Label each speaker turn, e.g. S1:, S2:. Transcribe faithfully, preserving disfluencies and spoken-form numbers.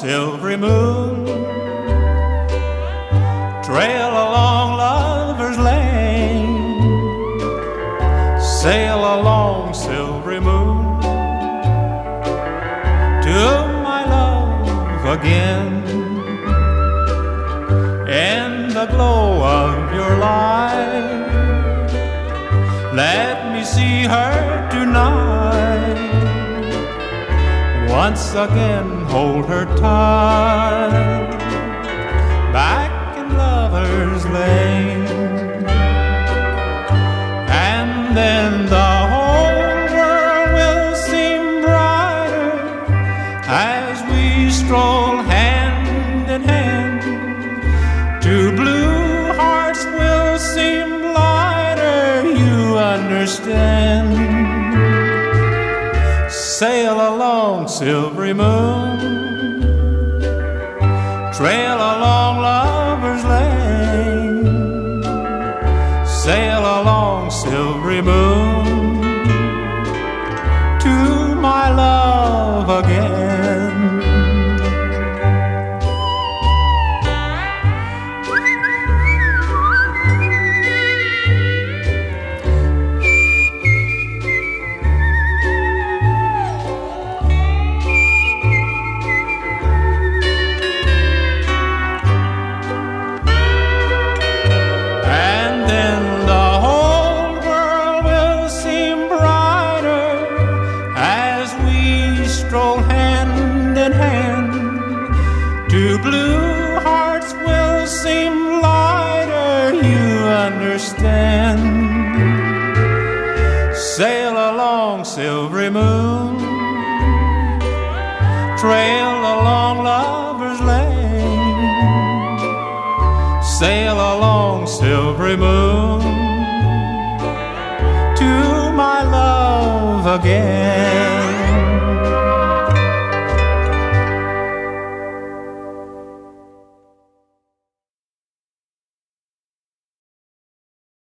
S1: silvery moon, trail along Lover's Lane, sail along, silvery moon, to my love again. In the glow of your light, let me see her tonight. Once again hold her tight, back in Lover's Lane. And then the whole world will seem brighter as we stroll hand in hand. Two blue hearts will seem lighter, you understand. Sail along, silvery moon, trail along Lover's Lane, sail along, silvery moon, to my love again. Stroll hand in hand, two blue hearts will seem lighter, you understand. Sail along, silvery moon, trail along Lover's Lane, sail along, silvery moon, to my love again.